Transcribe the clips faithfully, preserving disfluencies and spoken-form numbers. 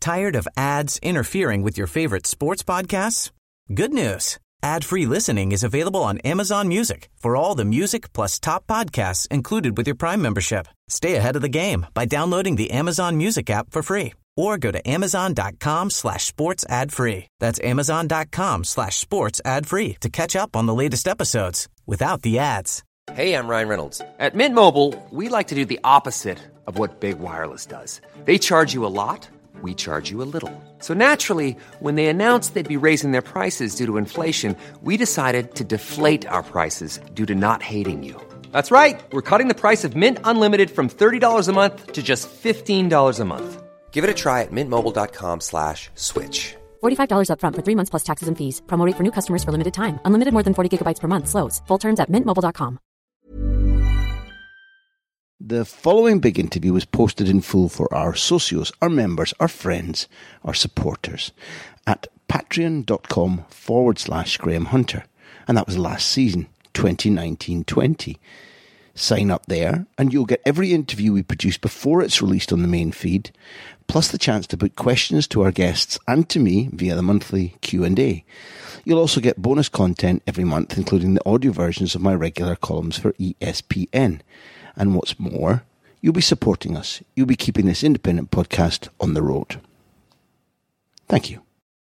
Tired of ads interfering with your favorite sports podcasts? Good news. Ad-free listening is available on Amazon Music for all the music plus top podcasts included with your Prime membership. Stay ahead of the game by downloading the Amazon Music app for free or go to amazon.com slash sports ad free. That's amazon.com slash sports ad free to catch up on the latest episodes without the ads. Hey, I'm Ryan Reynolds. At Mint Mobile, we like to do the opposite of what Big Wireless does. They charge you a lot. We charge you a little. So naturally, when they announced they'd be raising their prices due to inflation, we decided to deflate our prices due to not hating you. That's right. We're cutting the price of Mint Unlimited from thirty dollars a month to just fifteen dollars a month. Give it a try at mintmobile.com slash switch. forty-five dollars up front for three months plus taxes and fees. Promo rate for new customers for limited time. Unlimited more than forty gigabytes per month. Slows full terms at mint mobile dot com. The following big interview was posted in full for our socios, our members, our friends, our supporters at patreon.com forward slash Graham Hunter. And that was last season, twenty nineteen twenty. Sign up there and you'll get every interview we produce before it's released on the main feed, plus the chance to put questions to our guests and to me via the monthly Q and A. You'll also get bonus content every month, including the audio versions of my regular columns for E S P N. And what's more, you'll be supporting us. You'll be keeping this independent podcast on the road. Thank you.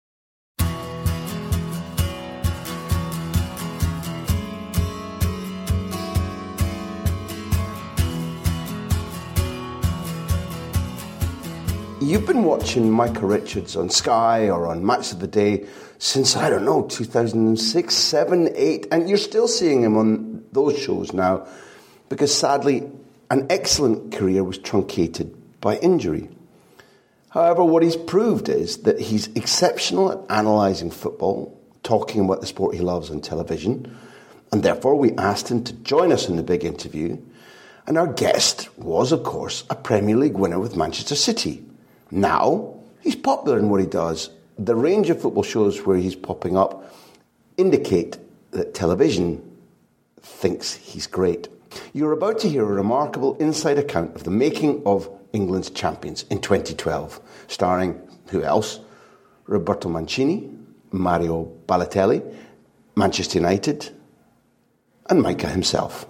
You've been watching Micah Richards on Sky or on Match of the Day since, I don't know, two thousand six, seven, eight, and you're still seeing him on those shows now because, sadly, an excellent career was truncated by injury. However, what he's proved is that he's exceptional at analysing football, talking about the sport he loves on television, and therefore we asked him to join us in the big interview, and our guest was, of course, a Premier League winner with Manchester City. Now, he's popular in what he does. The range of football shows where he's popping up indicate that television thinks he's great. You're about to hear a remarkable inside account of the making of England's champions in twenty twelve, starring, who else? Roberto Mancini, Mario Balotelli, Manchester United, and Micah himself.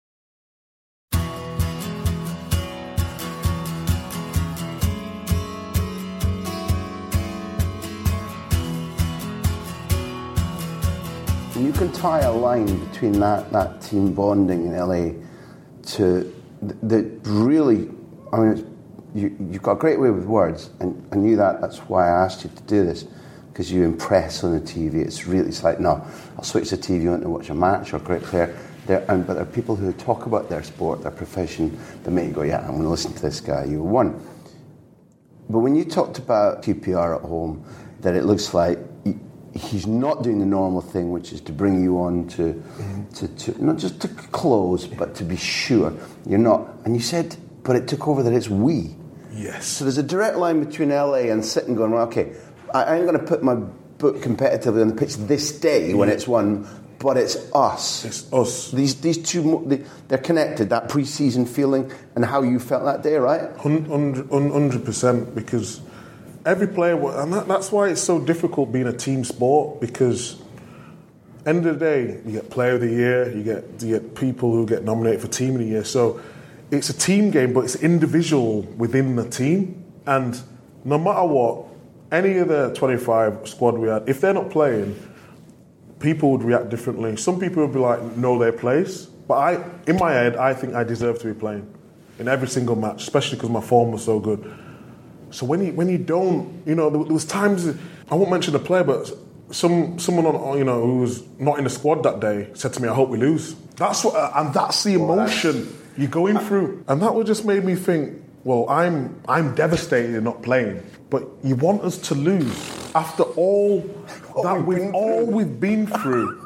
You can tie a line between that, that team bonding in L A to the, the really, I mean, it's, you, you've got a great way with words, and I knew that, that's why I asked you to do this, because you impress on the T V. It's really, it's like, no, I'll switch the T V on to watch a match or a great player. There, and, but there are people who talk about their sport, their profession, that make you go, yeah, I'm going to listen to this guy, you won. But when you talked about Q P R at home, that it looks like he's not doing the normal thing, which is to bring you on to, mm-hmm. to, to not just to close, but to be sure. You're not. And you said, but it took over that it's we. Yes. So there's a direct line between L A and sitting going, well, okay, I ain't going to put my book competitively on the pitch this day when it's won, but it's us. It's us. These these two, they're connected, that pre-season feeling and how you felt that day, right? one hundred percent, because every player, and that, that's why it's so difficult being a team sport, because end of the day, you get player of the year, you get you get people who get nominated for team of the year. So it's a team game, but it's individual within the team. And no matter what, any of the twenty-five squad we had, if they're not playing, people would react differently. Some people would be like, know their place. But I, in my head, I think I deserve to be playing in every single match, especially because my form was so good. So when you when you don't, you know, there, there was times, I won't mention the player, but some someone on, you know, who was not in the squad that day said to me, "I hope we lose." That's what, and that's the emotion you're going through, and that would just made me think, well, I'm I'm devastated in not playing, but you want us to lose after all that we've all we've been through,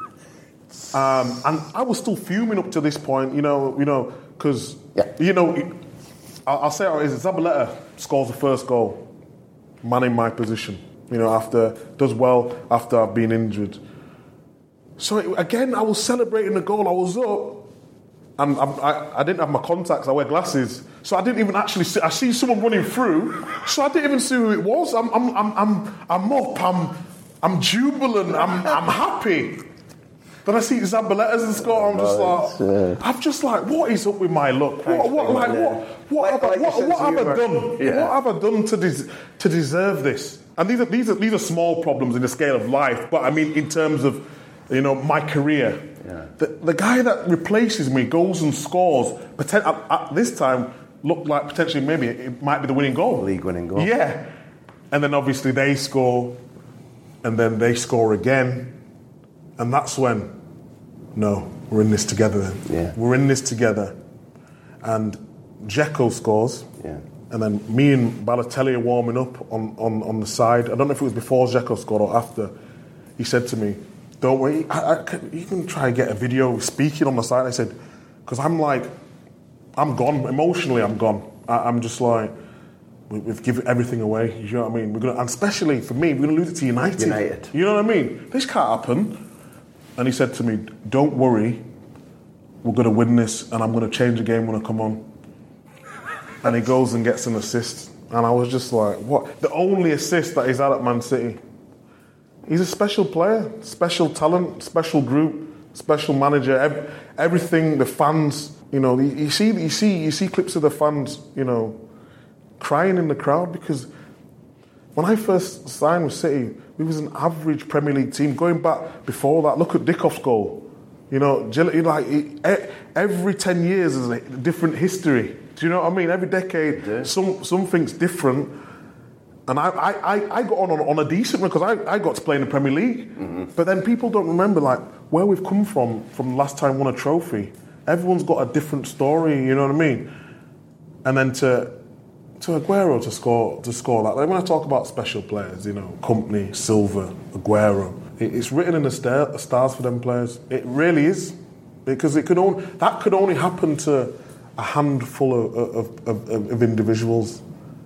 um, and I was still fuming up to this point, you know, you know, because yeah. you know, I'll, I'll say it is Zabaleta scores the first goal, man in my position, you know, after, does well after I've been injured. So it, again, I was celebrating the goal, I was up, and I'm, I, I didn't have my contacts. I wear glasses, so I didn't even actually see. I see someone running through, so I didn't even see who it was. I'm, I'm, I'm, I'm, I'm up. I'm, I'm jubilant. I'm, I'm happy. Then I see Zabaleta's and score. I'm just like, uh, I'm just like, what is up with my luck? What, what, like, what, what, have, I, what, what have I done? Yeah. What have I done to des- to deserve this? And these are these are these are small problems in the scale of life. But I mean, in terms of, you know, my career, yeah. the, the guy that replaces me goes and scores. Potent- at, at this time, looked like potentially maybe it might be the winning goal, league winning goal. Yeah, and then obviously they score, and then they score again. And that's when, no, we're in this together then. Yeah. We're in this together. And Dzeko scores. Yeah. And then me and Balotelli are warming up on, on, on the side. I don't know if it was before Dzeko scored or after. He said to me, don't worry, I, I can, you can try and get a video speaking on the side. I said, because I'm like, I'm gone. Emotionally, I'm gone. I, I'm just like, we, we've given everything away. You know what I mean? We're gonna, and especially for me, we're going to lose it to United. United. You know what I mean? This can't happen. And he said to me, don't worry, we're going to win this and I'm going to change the game when I come on. And he goes and gets an assist. And I was just like, what? The only assist that he's had at Man City. He's a special player, special talent, special group, special manager, ev- everything, the fans, you know, you, you see you see, you see clips of the fans, you know, crying in the crowd because when I first signed with City, we was an average Premier League team. Going back before that, look at Dickoff's goal. You know, like every ten years is a different history. Do you know what I mean? Every decade, yeah. some something's different. And I, I, I got on, on on a decent one because I, I got to play in the Premier League. Mm-hmm. But then people don't remember like where we've come from from the last time we won a trophy. Everyone's got a different story. You know what I mean? And then to. To Aguero to score to score that. Like when I talk about special players, you know, Kompany, Silva, Aguero, it, it's written in the star, stars for them players. It really is, because it could only that could only happen to a handful of, of, of, of individuals,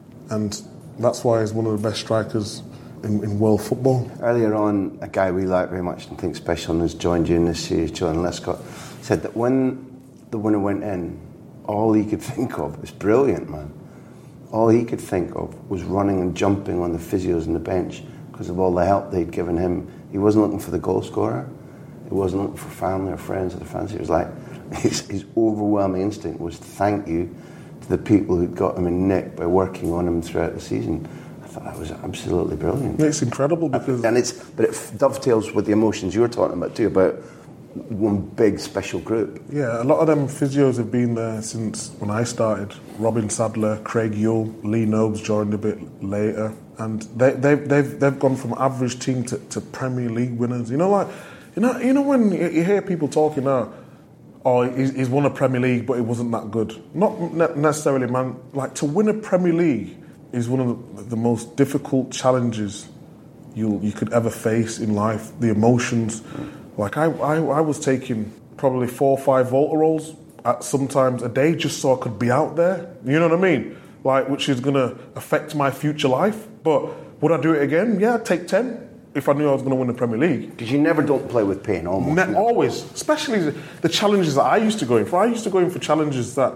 and that's why he's one of the best strikers in, in world football. Earlier on, a guy we like very much and think special and has joined you in this series, John Lescott, said that when the winner went in, all he could think of was brilliant, man. All he could think of was running and jumping on the physios on the bench because of all the help they'd given him. He wasn't looking for the goal scorer. He wasn't looking for family or friends or the fans. He was like, his, his overwhelming instinct was to thank you to the people who'd got him in nick by working on him throughout the season. I thought that was absolutely brilliant. It's incredible because... And it's, but it dovetails with the emotions you were talking about too, about one big special group. Yeah, a lot of them physios have been there since when I started. Robin Sadler, Craig Yule, Lee Nobes joined a bit later, and they, they've they've they've gone from average team to, to Premier League winners. You know, like you know, you know when you, you hear people talking now, oh, he's, he's won a Premier League, but it wasn't that good. Not ne- necessarily, man. Like to win a Premier League is one of the, the most difficult challenges you you could ever face in life. The emotions. Like, I, I, I was taking probably four or five Voltarols at sometimes a day just so I could be out there. You know what I mean? Like, which is going to affect my future life. But would I do it again? Yeah, I'd take ten if I knew I was going to win the Premier League. Because you never don't play with pain, almost. Ne- always. Especially the, the challenges that I used to go in for. I used to go in for challenges that,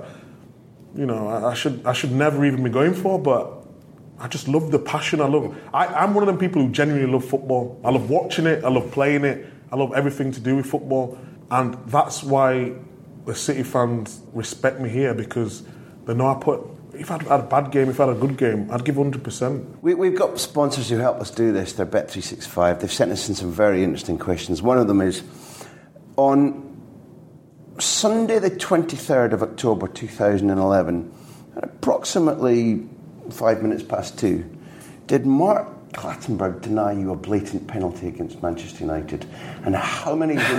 you know, I, I should I should never even be going for, but I just love the passion. I love... I, I'm one of them people who genuinely love football. I love watching it. I love playing it. I love everything to do with football, and that's why the City fans respect me here, because they know I put. If I'd had a bad game, if I had a good game, I'd give one hundred percent. We, we've got sponsors who help us do this. They're Bet three sixty-five. They've sent us in some very interesting questions. One of them is, on Sunday the twenty-third of October two thousand eleven, at approximately five minutes past two, did Mark Clattenburg deny you a blatant penalty against Manchester United? And how many United,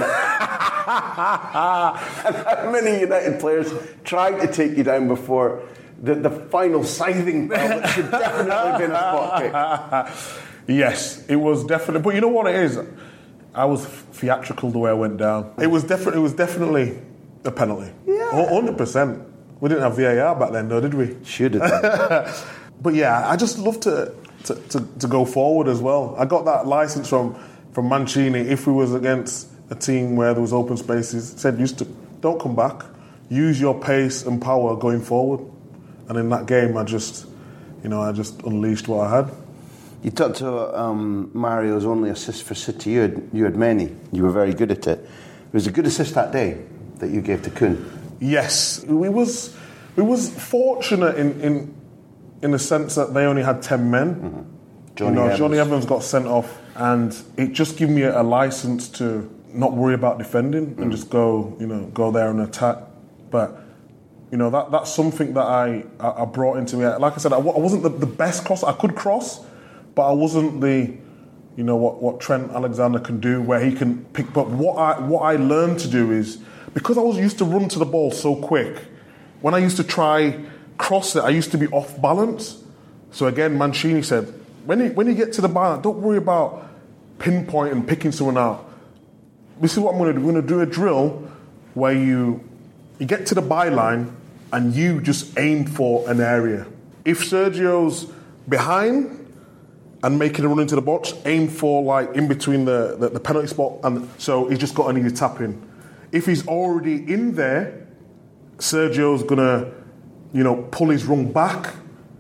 and how many United players tried to take you down before the, the final scything bell that should definitely have been a spot kick? Yes, it was definitely. But you know what it is? I was theatrical the way I went down. It was definitely, it was definitely a penalty. Yeah, one hundred percent. We didn't have V A R back then, though, did we? Should have. But yeah, I just love to. To, to, to go forward as well. I got that license from, from Mancini. If we was against a team where there was open spaces, said, used to, don't come back. use your pace and power going forward. And in that game, I just, you know, I just unleashed what I had. You talked to um, Mario's only assist for City. You had, you had many. You were very good at it. It was a good assist that day that you gave to Kun. Yes, we was we was fortunate in in in the sense that they only had ten men. Mm-hmm. Johnny, you know, Evans. Johnny Evans got sent off, and it just gave me a, a license to not worry about defending mm. and just go, you know, go there and attack. But you know, that that's something that I I, I brought into me. Like I said, I, I wasn't the, the best cross. I could cross, but I wasn't the, you know, what, what Trent Alexander can do, where he can pick. But what I what I learned to do is, because I was used to run to the ball so quick, when I used to try cross it, I used to be off balance. So again, Mancini said, when you, when you get to the byline, don't worry about pinpointing, picking someone out. This is what I'm going to do. We're going to do a drill where you you get to the byline and you just aim for an area. If Sergio's behind and making a run into the box, aim for like in between the, the, the penalty spot, and so he's just got an easy tap in. If he's already in there, Sergio's gonna, you know, pull his run back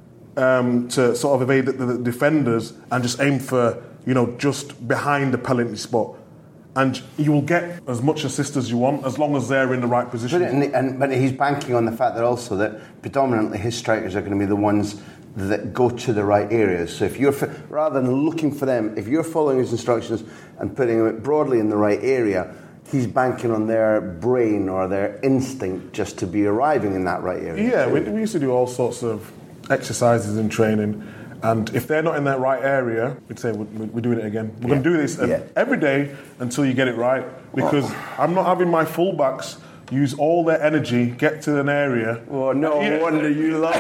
um, to sort of evade the, the defenders and just aim for, you know, just behind the penalty spot. And you will get as much assist as you want as long as they're in the right position. But, and, and, but he's banking on the fact that also that predominantly his strikers are going to be the ones that go to the right areas. So if you're, rather than looking for them, if you're following his instructions and putting it broadly in the right area, he's banking on their brain or their instinct just to be arriving in that right area. Yeah, we, we used to do all sorts of exercises in training, and if they're not in that right area, we'd say we're, we're doing it again. We're yeah. going to do this yeah. every day until you get it right, because oh. I'm not having my fullbacks use all their energy, get to an area. Oh, no yeah. wonder you love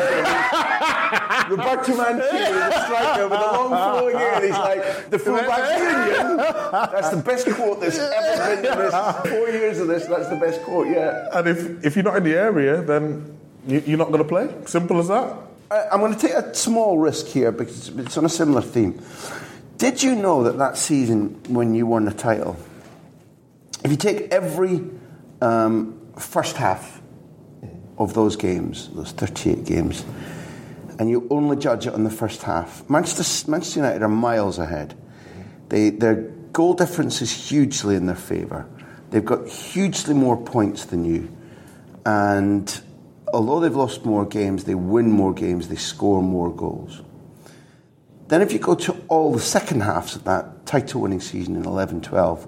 him. Roberto Mancini, the striker with the long flowing hair, he's like, the fullback union. That's the best quote that's ever been in this four years of this. That's the best quote yet. And if, if you're not in the area, then you, you're not going to play. Simple as that. I, I'm going to take a small risk here because it's on a similar theme. Did you know that that season when you won the title, if you take every um, first half of those games, those thirty-eight games, and you only judge it on the first half, Manchester, Manchester United are miles ahead. They, their goal difference is hugely in their favour. They've got hugely more points than you. And although they've lost more games, they win more games, they score more goals. Then if you go to all the second halves of that title-winning season in eleven twelve,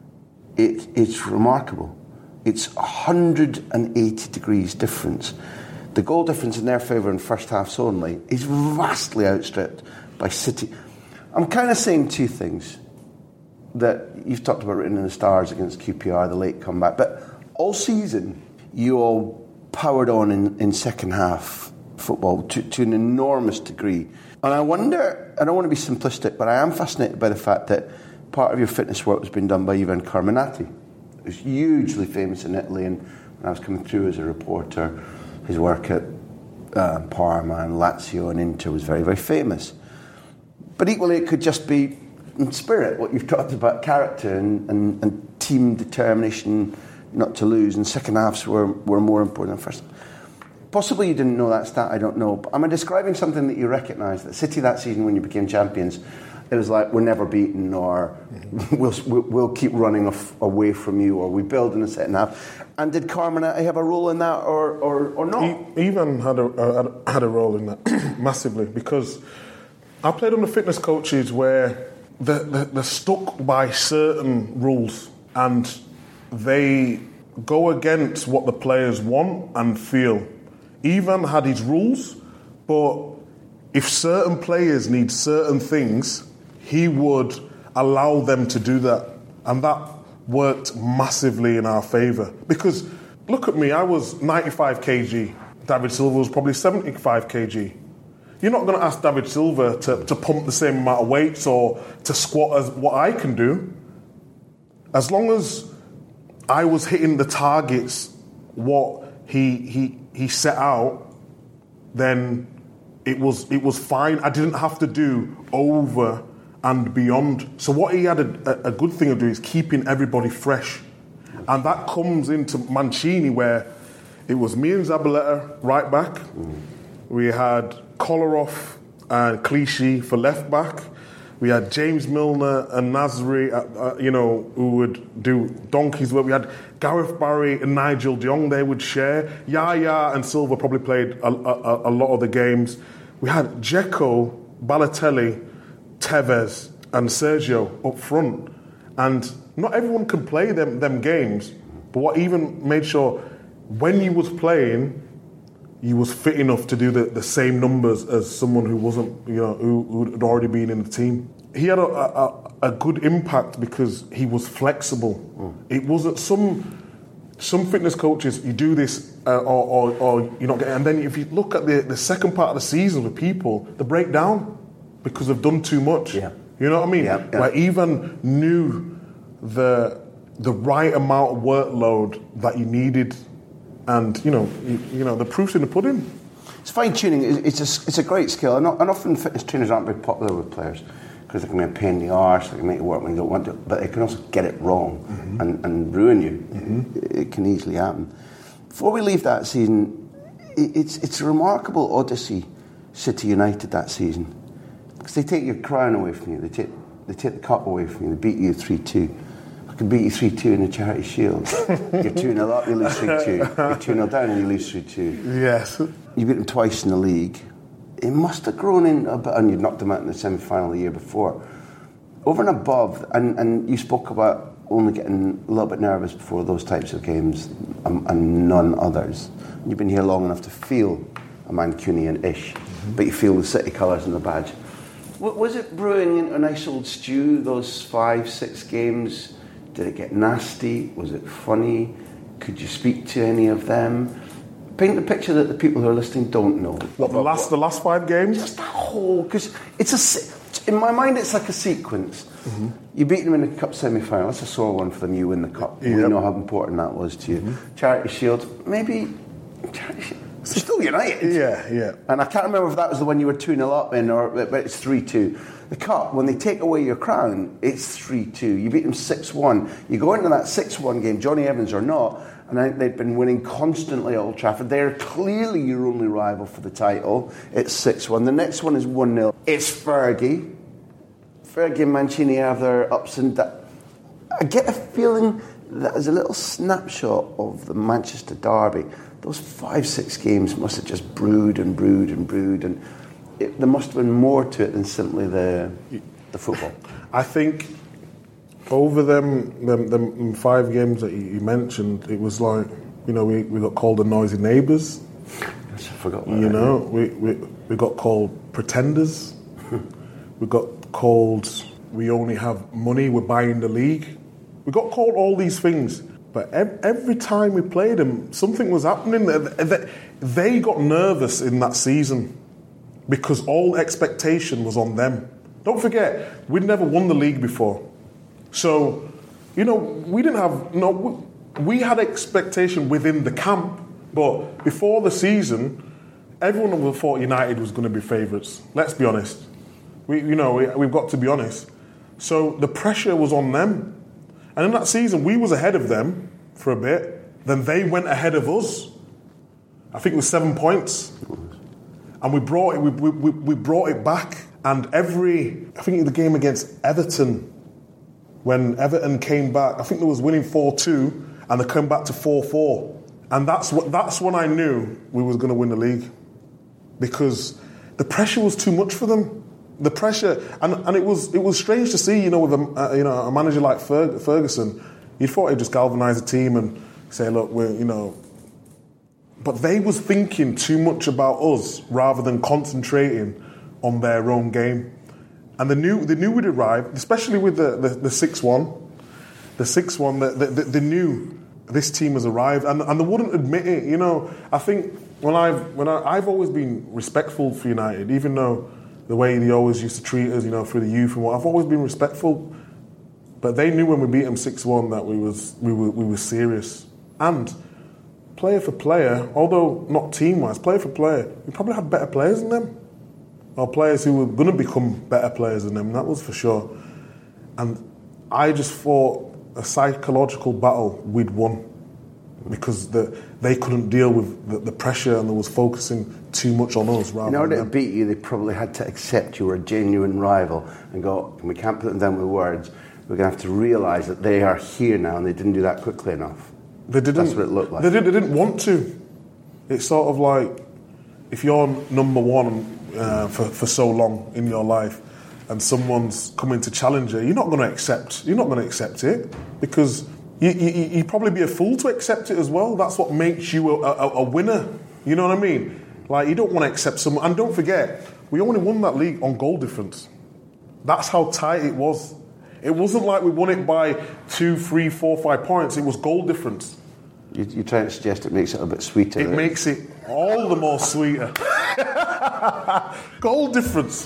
it, it's remarkable. It's one hundred eighty degrees difference. The goal difference in their favour in first halves only is vastly outstripped by City. I'm kind of saying two things that you've talked about written in the stars against Q P R, the late comeback, but all season you all powered on in, in second half football to, to an enormous degree. And I wonder, I don't want to be simplistic, but I am fascinated by the fact that part of your fitness work was being done by Ivan Carminati, who's hugely famous in Italy, and when I was coming through as a reporter, his work at uh, Parma and Lazio and Inter was very, very famous. But equally, it could just be in spirit, what you've talked about, character and, and, and team determination not to lose, and second halves were, were more important than first. Possibly you didn't know that stat, I don't know. But am I describing something that you recognise? That City that season when you became champions, it was like, we're never beaten, or we'll, we'll keep running off, away from you, or we build in the second half. And did Carminati have a role in that, or, or, or not? He even had a, uh, had a role in that, massively, because I played under fitness coaches where they're, they're stuck by certain rules, and they go against what the players want and feel. Ivan had his rules, but if certain players need certain things, he would allow them to do that. And that worked massively in our favour. Because, look at me, I was ninety-five kilograms. David Silva was probably seventy-five kilograms. You're not going to ask David Silva to, to pump the same amount of weights or to squat as what I can do. As long as I was hitting the targets, what he he he set out, then it was it was fine. I didn't have to do over and beyond. So what he had a, a good thing to do is keeping everybody fresh, and that comes into Mancini, where it was me and Zabaleta right back. Mm. We had Kolarov and Clichy for left back. We had James Milner and Nasri, uh, uh, you know, who would do donkeys work. We had Gareth Barry and Nigel de Jong, they would share. Yaya and Silva probably played a, a, a lot of the games. We had Dzeko, Balotelli, Tevez and Sergio up front. And not everyone can play them, them games, but what even made sure when you was playing, you was fit enough to do the, the same numbers as someone who wasn't, you know, who, who had already been in the team. He had a, a, a good impact because he was flexible. Mm. It wasn't some some fitness coaches, you do this uh, or, or, or you're not getting, and then if you look at the, the second part of the season with people, they break down because they've done too much. Yeah. You know what I mean? Yeah, yeah. Like even knew the the right amount of workload that you needed. And, you know, you, you know, the proof's in the pudding. It's fine-tuning. It's a, it's a great skill. And, and often fitness trainers aren't very popular with players because they can be a pain in the arse, they can make it work when you don't want to, but they can also get it wrong mm-hmm. and, and ruin you. Mm-hmm. It can easily happen. Before we leave that season, it's, it's a remarkable odyssey, City United that season. Because they take your crown away from you, they take, they take the cup away from you, they beat you three two. I could beat you three two in the Charity Shield. You're two nil up, you lose three two. You're two nil down and you lose three two. Yes. You beat them twice in the league. It must have grown in a bit, and you knocked them out in the semi-final the year before. Over and above, and, and you spoke about only getting a little bit nervous before those types of games and, and none others. You've been here long enough to feel a Mancunian-ish, mm-hmm. but you feel the City colours and the badge. Was it brewing into a nice old stew, those five, six games? Did it get nasty? Was it funny? Could you speak to any of them? Paint the picture that the people who are listening don't know. What, the last, what? the last five games? Just that whole, because it's a, in my mind it's like a sequence. Mm-hmm. You beat them in the cup semi-final. That's a sore one for them. You win the cup. Yep. We know how important that was to you. Mm-hmm. Charity Shield, maybe. Charity Shield. Still United. Yeah, yeah. And I can't remember if that was the one you were two nil up in, or but it's three two. The cup, when they take away your crown, it's three two. You beat them six one. You go into that six one game, Johnny Evans or not, and I think they've been winning constantly at Old Trafford. They're clearly your only rival for the title. It's six one. The next one is one nil. It's Fergie. Fergie and Mancini have their ups and downs. I get a feeling that as a little snapshot of the Manchester derby, those five, six games must have just brewed and brewed and brewed, and it, there must have been more to it than simply the the football. I think over them, them, them five games that you mentioned, it was like, you know, we, we got called the noisy neighbours. I forgot that. You know, we, we, we got called pretenders. We got called, we only have money, we're buying the league. We got called all these things. But every time we played them, something was happening. They got nervous in that season because all expectation was on them. Don't forget, we'd never won the league before. So, you know, we didn't have... no. We had expectation within the camp, but before the season, everyone thought United was going to be favourites. Let's be honest. We, you know, we, we've got to be honest. So the pressure was on them. And in that season, we was ahead of them for a bit. Then they went ahead of us. I think it was seven points. And we brought it, we, we, we brought it back. And every, I think the game against Everton, when Everton came back, I think they was winning four two, and they came back to four four. And that's what that's when I knew we was going to win the league. Because the pressure was too much for them. The pressure, and, and it was it was strange to see, you know, with a uh, you know a manager like Ferg, Ferguson, you thought he'd just galvanise the team and say, look, we're you know, but they was thinking too much about us rather than concentrating on their own game, and they knew they knew we'd arrived, especially with the the six one, the six one, the, the, the, they knew this team has arrived, and and they wouldn't admit it, you know. I think when I've when I, I've always been respectful for United, even though. The way they always used to treat us, you know, through the youth and what. I've always been respectful, but they knew when we beat them six one that we was we were we were serious. And player for player, although not team wise, player for player, we probably had better players than them, or players who were going to become better players than them. That was for sure. And I just thought a psychological battle we'd won. because the, they couldn't deal with the, the pressure and they was focusing too much on us. Rather in order than to beat you, they probably had to accept you were a genuine rival and go, we can't put them down with words. We're going to have to realise that they are here now, and they didn't do that quickly enough. They didn't. That's what it looked like. They, did, they didn't want to. It's sort of like if you're number one uh, for, for so long in your life, and someone's coming to challenge you, you're not going to accept. You're not going to accept it because you, you, you'd probably be a fool to accept it as well. That's what makes you a, a, a winner. You know what I mean? Like, you don't want to accept someone. And don't forget, we only won that league on goal difference. That's how tight it was. It wasn't like we won it by two, three, four, five points. It was goal difference. You, you're trying to suggest it makes it a bit sweeter. It right? makes it all the more sweeter. Goal difference.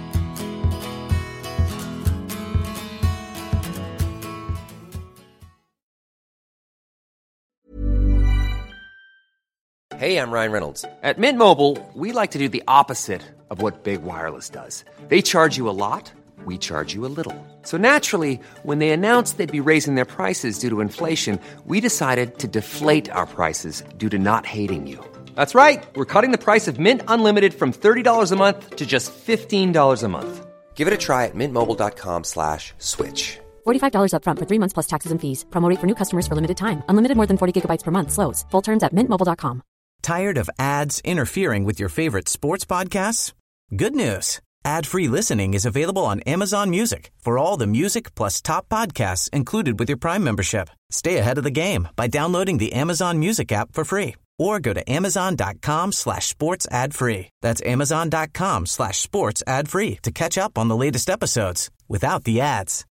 Hey, I'm Ryan Reynolds. At Mint Mobile, we like to do the opposite of what Big Wireless does. They charge you a lot, we charge you a little. So naturally, when they announced they'd be raising their prices due to inflation, we decided to deflate our prices due to not hating you. That's right. We're cutting the price of Mint Unlimited from thirty dollars a month to just fifteen dollars a month. Give it a try at mintmobile.com slash switch. forty-five dollars up front for three months plus taxes and fees. Promo rate for new customers for limited time. Unlimited more than forty gigabytes per month. Slows full terms at mint mobile dot com. Tired of ads interfering with your favorite sports podcasts? Good news. Ad-free listening is available on Amazon Music for all the music plus top podcasts included with your Prime membership. Stay ahead of the game by downloading the Amazon Music app for free or go to amazon.com slash sports ad free. That's amazon.com slash sports ad free to catch up on the latest episodes without the ads.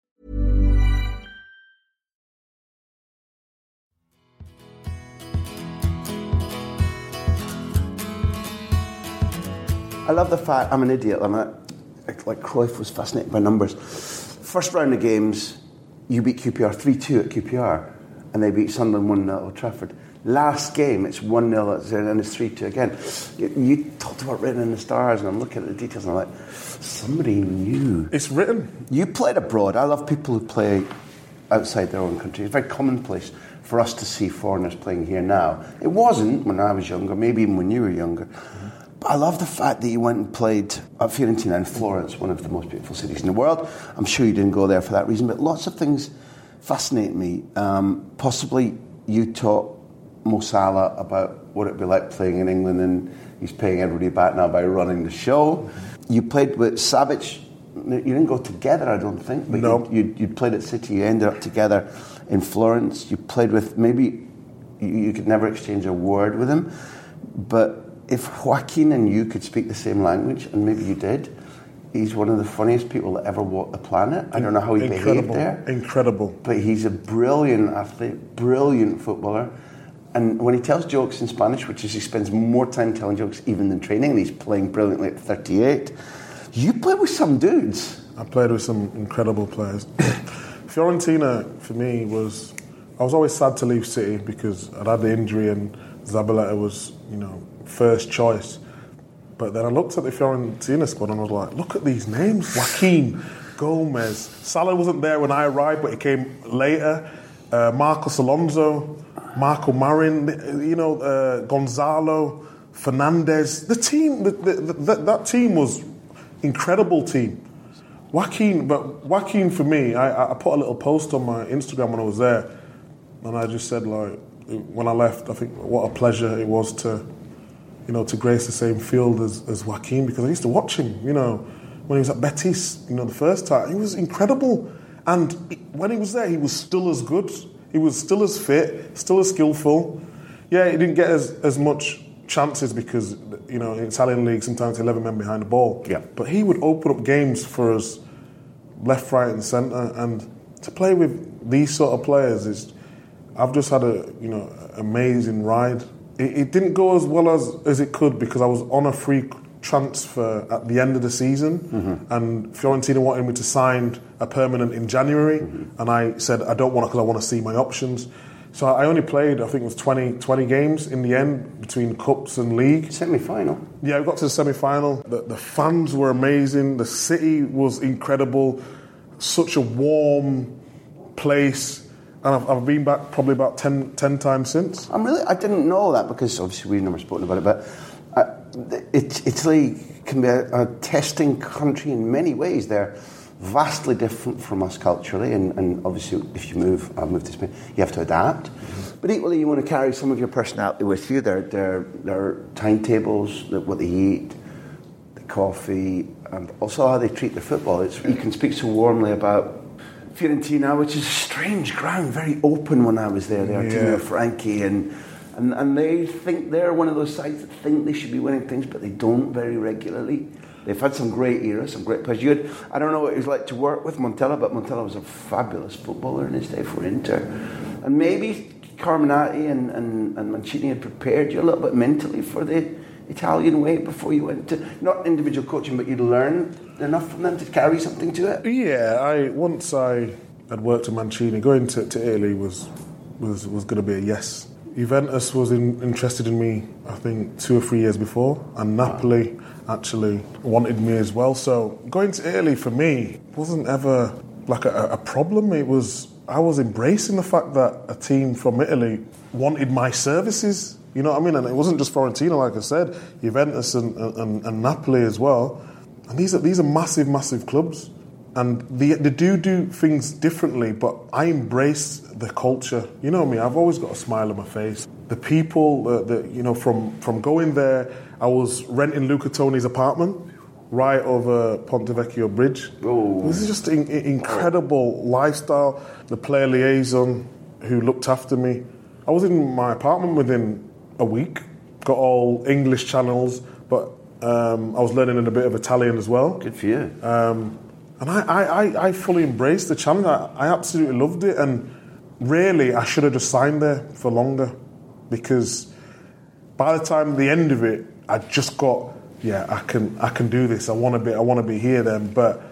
I love the fact, I'm an idiot, I'm a, like Cruyff was fascinated by numbers. First round of games, you beat Q P R three two at Q P R, and they beat Sunderland one nil at Old Trafford. Last game, it's one nil and it's three two again. You, you talked about written in the stars, and I'm looking at the details, and I'm like, somebody knew. It's written. You played abroad. I love people who play outside their own country. It's very commonplace for us to see foreigners playing here now. It wasn't when I was younger, maybe even when you were younger. I love the fact that you went and played at Fiorentina in Florence, one of the most beautiful cities in the world. I'm sure you didn't go there for that reason, but lots of things fascinate me. Um, possibly you taught Mo Salah about what it'd be like playing in England, and he's paying everybody back now by running the show. You played with Savic. You didn't go together, I don't think, but no. you, you, you played at City. You ended up together in Florence. You played with, maybe you, you could never exchange a word with him, but if Joaquin and you could speak the same language, and maybe you did, he's one of the funniest people that ever walked the planet. I don't know how he Incredible. behaved there. Incredible. But he's a brilliant athlete, brilliant footballer. And when he tells jokes in Spanish, which is he spends more time telling jokes even than training, and he's playing brilliantly at thirty-eight, you played with some dudes. I played with some incredible players. Fiorentina, for me, was... I was always sad to leave City because I'd had the injury and Zabaleta was, you know, first choice. But then I looked at the Fiorentina squad and I was like, look at these names. Joaquin, Gomez. Salah wasn't there when I arrived, but he came later. Uh, Marcos Alonso, Marco Marin, you know, uh, Gonzalo, Fernandez. The team, the, the, the, that team was incredible team. Joaquin, but Joaquin for me, I, I put a little post on my Instagram when I was there, and I just said, like, when I left, I think what a pleasure it was to, you know, to grace the same field as, as Joaquin, because I used to watch him, you know, when he was at Betis, you know, the first time. He was incredible. And when he was there, he was still as good. He was still as fit, still as skillful. Yeah, he didn't get as, as much chances because, you know, in Italian league, sometimes eleven men behind the ball. Yeah. But he would open up games for us, left, right and centre. And to play with these sort of players is... I've just had a, you know, amazing ride. It, it didn't go as well as, as it could because I was on a free transfer at the end of the season, mm-hmm. and Fiorentina wanted me to sign a permanent in January, mm-hmm. and I said I don't want it because I want to see my options. So I only played, I think it was twenty, twenty games in the end between cups and league. Semi-final. Yeah, we got to the semi-final. The, the fans were amazing. The city was incredible. Such a warm place. And I've, I've been back probably about ten, ten times since. I'm really, I didn't know that because obviously we've never spoken about it, but uh, it, Italy can be a, a testing country in many ways. They're vastly different from us culturally, and, and obviously if you move, I've moved to Spain, you have to adapt. Mm-hmm. But equally, you want to carry some of your personality with you. Their their their timetables, what they eat, the coffee, and also how they treat their football. It's, you can speak so warmly about Fiorentina, which is strange ground, very open when I was there. They are yeah. Timo Frankie, and, and and they think they're one of those sides that think they should be winning things, but they don't very regularly. They've had some great eras, some great players. You had, I don't know what it was like to work with Montella, but Montella was a fabulous footballer in his day for Inter. And maybe Carminati and, and, and Mancini had prepared you a little bit mentally for the Italian way before you went to, not individual coaching, but you'd learn enough from them to carry something to it? Yeah, I once I had worked at Mancini, going to, to Italy was was, was going to be a yes. Juventus was in, interested in me, I think, two or three years before, and Napoli actually wanted me as well. So going to Italy for me wasn't ever like a, a problem. It was, I was embracing the fact that a team from Italy wanted my services. You know what I mean? And it wasn't just Fiorentina, like I said, Juventus and, and, and Napoli as well. And these are these are massive, massive clubs. And they, they do do things differently, but I embrace the culture. You know me, I've always got a smile on my face. The people, the, the, you know, from, from going there, I was renting Luca Toni's apartment right over Ponte Vecchio Bridge. Oh. This is just an incredible lifestyle. The player liaison who looked after me. I was in my apartment within a week, got all English channels, but um, I was learning a bit of Italian as well. Good for you. Um, and I, I, I fully embraced the challenge. I, I absolutely loved it, and really I should have just signed there for longer, because by the time the end of it, I just got, yeah, I can I can do this. I want to be I want to be here then. But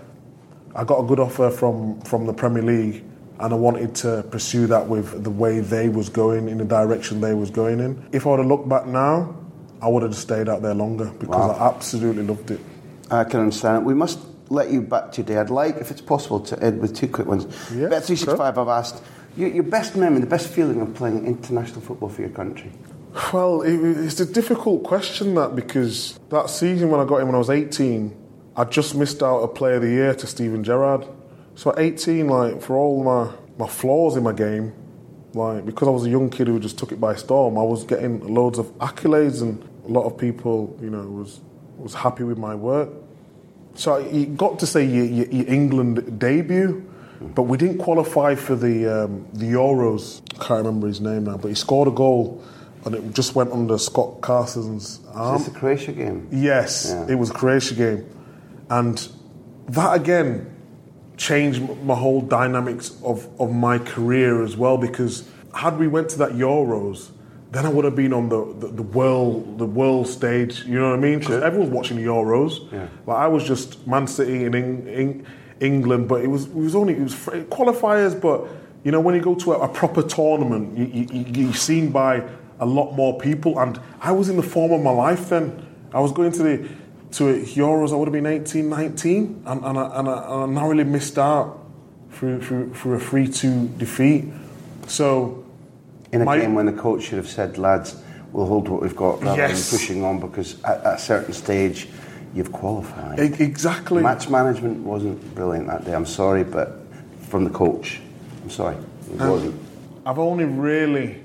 I got a good offer from, from the Premier League, and I wanted to pursue that with the way they was going, in the direction they was going in. If I would have looked back now, I would have just stayed out there longer, because wow. I absolutely loved it. I can understand it. We must let you back today. I'd like, if it's possible, to end with two quick ones. Yeah, Bet three sixty-five, sure. I've asked, your, your best memory, the best feeling of playing international football for your country? Well, it, it's a difficult question, that, because that season when I got in when I was eighteen, I just missed out a Player of the Year to Steven Gerrard. So at eighteen, like, for all my, my flaws in my game, like, because I was a young kid who just took it by storm, I was getting loads of accolades, and a lot of people, you know, was was happy with my work. So you got to say your, your, your England debut, but we didn't qualify for the um, the Euros. I can't remember his name now, but he scored a goal, and it just went under Scott Carson's arm. Is this the Croatia game? Yes, yeah. It was a Croatia game. And that, again, changed my whole dynamics of, of my career as well, because had we went to that Euros, then I would have been on the, the, the world the world stage, you know what I mean? Because sure. everyone's watching the Euros. Yeah. Like, I was just Man City in Eng, Eng, England, but it was it was only it was qualifiers. But you know, when you go to a, a proper tournament, you, you, you're seen by a lot more people. And I was in the form of my life then. I was going to the to a Euros. I would have been eighteen, nineteen, and, and, I, and, I, and I narrowly missed out through through, through a three two defeat. So. In a My, game when the coach should have said, lads, we'll hold what we've got rather yes. than pushing on, because at, at a certain stage you've qualified. Exactly. Match management wasn't brilliant that day, I'm sorry, but from the coach, I'm sorry, it and wasn't. I've only really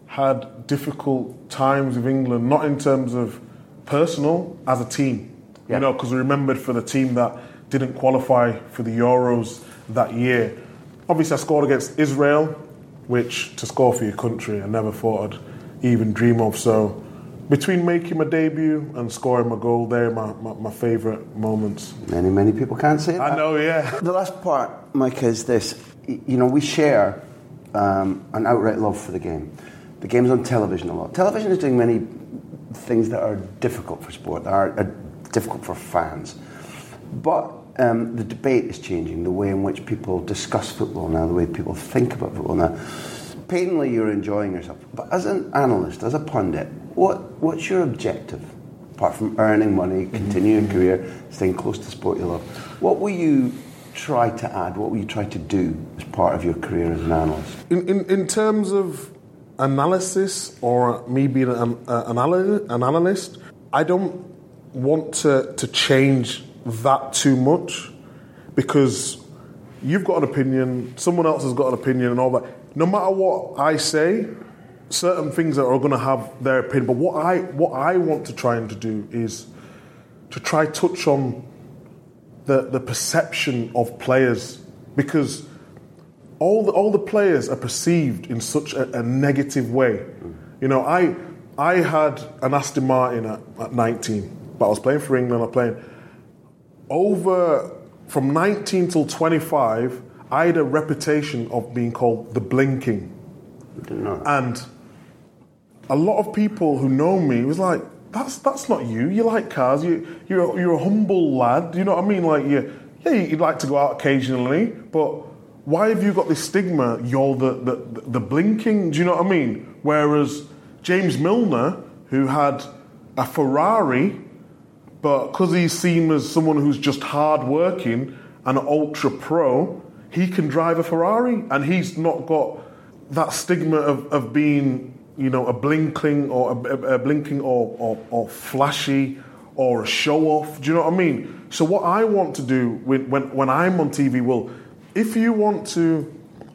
had difficult times with England, not in terms of personal, as a team. Yeah. You know, because we remembered for the team that didn't qualify for the Euros that year. Obviously I scored against Israel, which, to score for your country, I never thought I'd even dream of. So between making my debut and scoring my goal, they're my, my, my favourite moments. Many, many people can't say that. I know, yeah. The last part, Mike, is this. You know, we share um, an outright love for the game. The game's on television a lot. Television is doing many things that are difficult for sport, that are, are difficult for fans. But Um, the debate is changing, the way in which people discuss football now, the way people think about football now. Painfully, you're enjoying yourself. But as an analyst, as a pundit, what what's your objective? Apart from earning money, continuing mm-hmm. career, staying close to sport you love, what will you try to add? What will you try to do as part of your career as an analyst? In in, in terms of analysis or me being an, uh, an, analyst, an analyst, I don't want to, to change that too much, because you've got an opinion, someone else has got an opinion and all that. No matter what I say, certain things are going to have their opinion. But what I what I want to try and to do is to try touch on the the perception of players, because all the all the players are perceived in such a, a negative way. You know, I I had an Aston Martin at, at nineteen, but I was playing for England. I was playing over from nineteen till twenty-five. I had a reputation of being called the blinking, I didn't know. And a lot of people who know me was like, "That's that's not you. You like cars. You you're you're a humble lad. You know what I mean? Like you, yeah, you'd like to go out occasionally, but why have you got this stigma? You're the the, the blinking. Do you know what I mean? Whereas James Milner, who had a Ferrari, but because he's seen as someone who's just hard working and an ultra pro, he can drive a Ferrari, and he's not got that stigma of, of being, you know, a blinking or a, a blinking or, or, or flashy or a show off. Do you know what I mean? So what I want to do when, when when I'm on T V, well, if you want to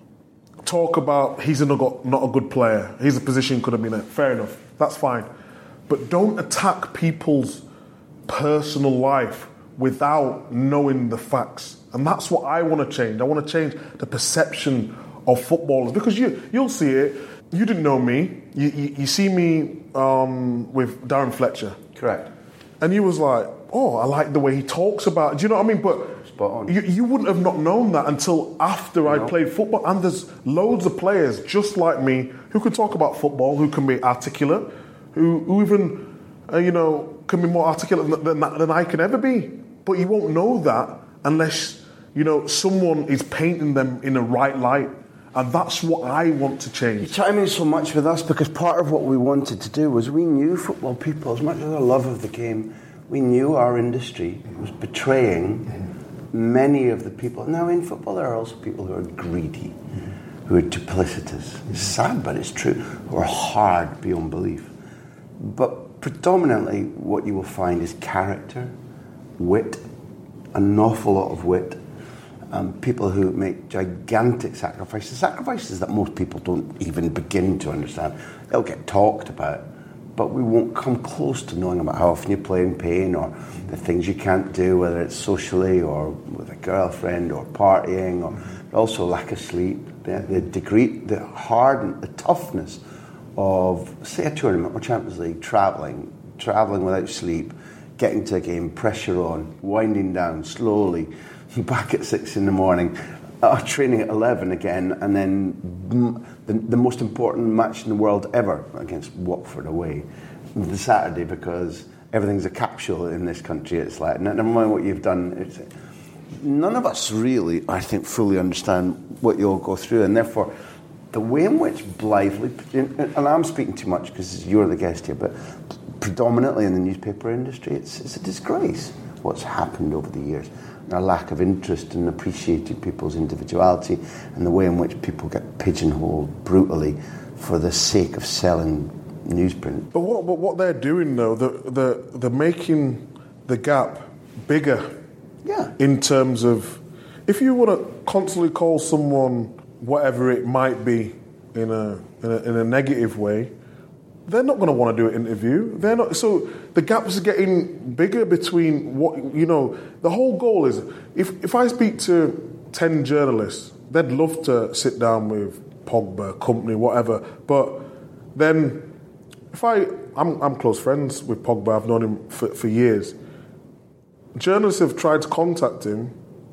talk about he's not not a good player, his position could have been a, fair enough, that's fine, but don't attack people's personal life without knowing the facts. And that's what I want to change. I want to change the perception of footballers, because you, you'll see it. You didn't know me. You, you, you see me um, with Darren Fletcher. Correct. And you was like, oh, I like the way he talks about it. Do you know what I mean? But Spot on. You, you wouldn't have not known that until after I No. played football. And there's loads of players just like me who can talk about football, who can be articulate, who, who even, uh, you know, can be more articulate than, than, than I can ever be. But you won't know that unless, you know, someone is painting them in the right light. And that's what I want to change. You chime in so much with us because part of what we wanted to do was we knew football people, as much as our love of the game, we knew our industry was betraying many of the people. Now, in football, there are also people who are greedy, who are duplicitous. It's sad, but it's true. Who are hard beyond belief. But predominantly, what you will find is character, wit, an awful lot of wit. Um, people who make gigantic sacrifices, sacrifices that most people don't even begin to understand. They'll get talked about, but we won't come close to knowing about how often you play in pain or the things you can't do, whether it's socially or with a girlfriend or partying, or also lack of sleep, the, the degree, the hard, the toughness of, say, a tournament or Champions League, travelling, travelling without sleep, getting to a game, pressure on, winding down slowly, back at six in the morning, uh, training at eleven again, and then mm, the, the most important match in the world ever against Watford away, the Saturday, because everything's a capsule in this country. It's like, never mind what you've done. It's, none of us really, I think, fully understand what you all go through, and therefore the way in which blithely, and I'm speaking too much because you're the guest here, but predominantly in the newspaper industry, it's, it's a disgrace what's happened over the years. A lack of interest in appreciating people's individuality and the way in which people get pigeonholed brutally for the sake of selling newsprint. But what, but what they're doing, though, the, the, they're making the gap bigger. Yeah. In terms of, if you want to constantly call someone whatever it might be in a in a, in a negative way, they're not going to want to do an interview. They're not. So the gaps are getting bigger between what, you know, the whole goal is, if, if I speak to ten journalists, they'd love to sit down with Pogba, company, whatever. But then if I, I'm, I'm close friends with Pogba, I've known him for, for years. Journalists have tried to contact him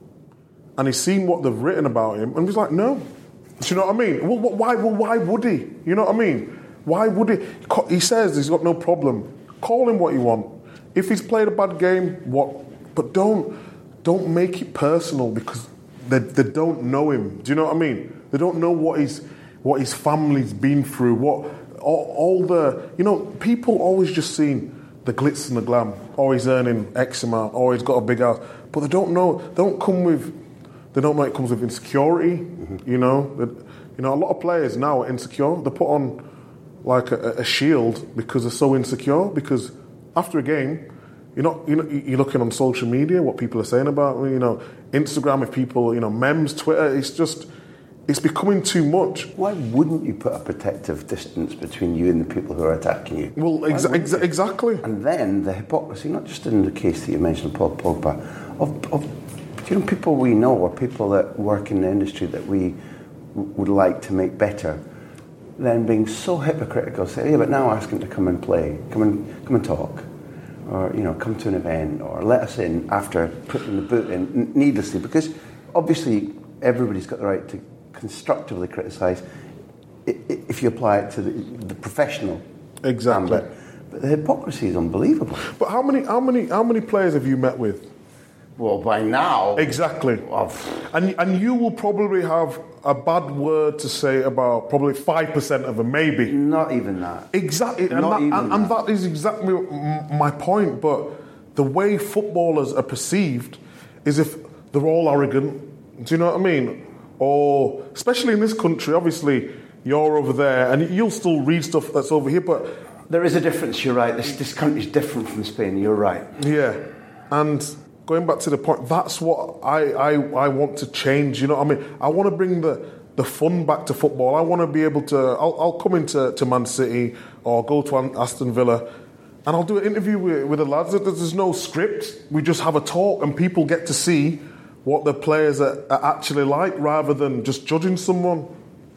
and he's seen what they've written about him and he's like, no. Do you know what I mean? Well, why, well, why would he? You know what I mean? Why would he? He says he's got no problem. Call him what you want. If he's played a bad game, what? But don't don't make it personal because they, they don't know him. Do you know what I mean? They don't know what his what his family's been through. What all, all the you know people always just seen the glitz and the glam. Oh, he's earning X amount. Oh, he's got a big house. But they don't know. They don't come with They don't know it comes with insecurity. Mm-hmm. You know, that, you know, a lot of players now are insecure. They put on like a, a shield because they're so insecure. Because after a game, you're not, you know, you're looking on social media what people are saying about, you know, Instagram. If people, you know, memes, Twitter. It's just, it's becoming too much. Why wouldn't you put a protective distance between you and the people who are attacking you? Well, exa- exa- exactly. And then the hypocrisy, not just in the case that you mentioned, Paul Pogba, of, of you know, people we know or people that work in the industry that we w- would like to make better, then being so hypocritical, say, yeah, but now ask him to come and play, come and come and talk, or you know, come to an event, or let us in after putting the boot in needlessly, because obviously everybody's got the right to constructively criticise if you apply it to the, the professional exactly ambit. But the hypocrisy is unbelievable. But how many how many how many players have you met with? Well, by now exactly well, and and you will probably have a bad word to say about probably five percent of them, maybe not even that. Exactly. And, not that, even and, and that is exactly my point. But the way footballers are perceived is if they're all arrogant. Do you know what I mean? Or, especially in this country, obviously, you're over there, and you'll still read stuff that's over here, but... There is a difference, you're right. This, this country's different from Spain, you're right. Yeah, and going back to the point, that's what I, I, I want to change, you know what I mean? I want to bring the, the fun back to football. I want to be able to... I'll, I'll come into to Man City, or go to Aston Villa, and I'll do an interview with, with the lads. There's no script. We just have a talk, and people get to see what the players are, are actually like, rather than just judging someone.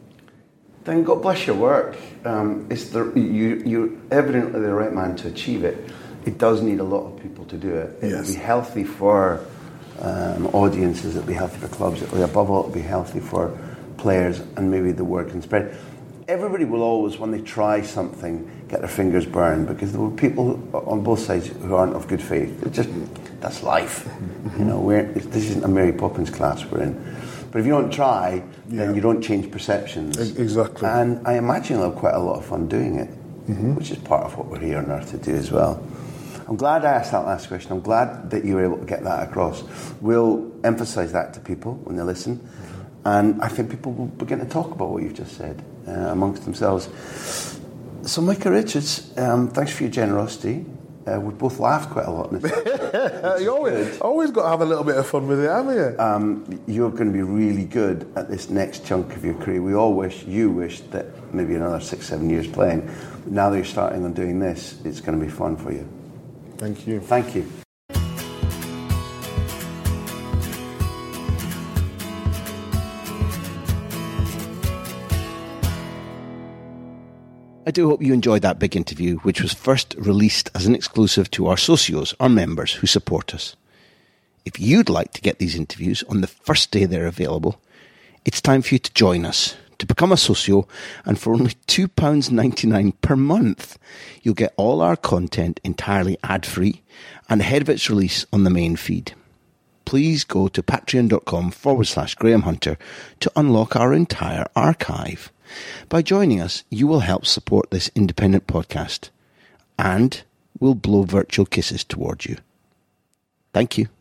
Then God bless your work. Um, it's the, you, you're evidently the right man to achieve it. It does need a lot of people to do it. It yes. will be healthy for um, audiences, it will be healthy for clubs, it will, above all, it will be healthy for players, and maybe the word can spread. Everybody will always, when they try something, get their fingers burned, because there were people on both sides who aren't of good faith. It's just, that's life. You know, we're, this isn't a Mary Poppins class we're in. But if you don't try, yeah. then you don't change perceptions. Exactly. And I imagine you'll have quite a lot of fun doing it, mm-hmm. which is part of what we're here on earth to do as well. I'm glad I asked that last question. I'm glad that you were able to get that across. We'll emphasise that to people when they listen. Mm-hmm. And I think people will begin to talk about what you've just said uh, amongst themselves. So, Micah Richards, um, thanks for your generosity. Uh, we both laughed quite a lot in this. You always, always got to have a little bit of fun with it, haven't you? Um, you're going to be really good at this next chunk of your career. We all wish, you wish, that maybe another six, seven years playing. But now that you're starting on doing this, it's going to be fun for you. Thank you. Thank you. I do hope you enjoyed that big interview, which was first released as an exclusive to our socios, our members who support us. If you'd like to get these interviews on the first day they're available, it's time for you to join us, to become a socio, and for only two pounds ninety-nine per month, you'll get all our content entirely ad-free and ahead of its release on the main feed. Please go to patreon.com forward slash Graham Hunter to unlock our entire archive. By joining us, you will help support this independent podcast, and we'll blow virtual kisses towards you. Thank you.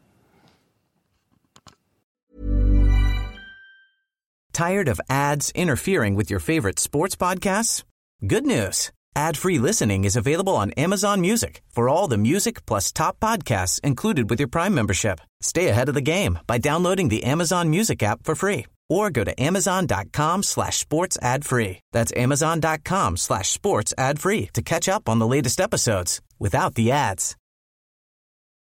Tired of ads interfering with your favorite sports podcasts? Good news. Ad-free listening is available on Amazon Music for all the music plus top podcasts included with your Prime membership. Stay ahead of the game by downloading the Amazon Music app for free, or go to amazon.com slash sports ad free. That's amazon.com slash sports ad free to catch up on the latest episodes without the ads.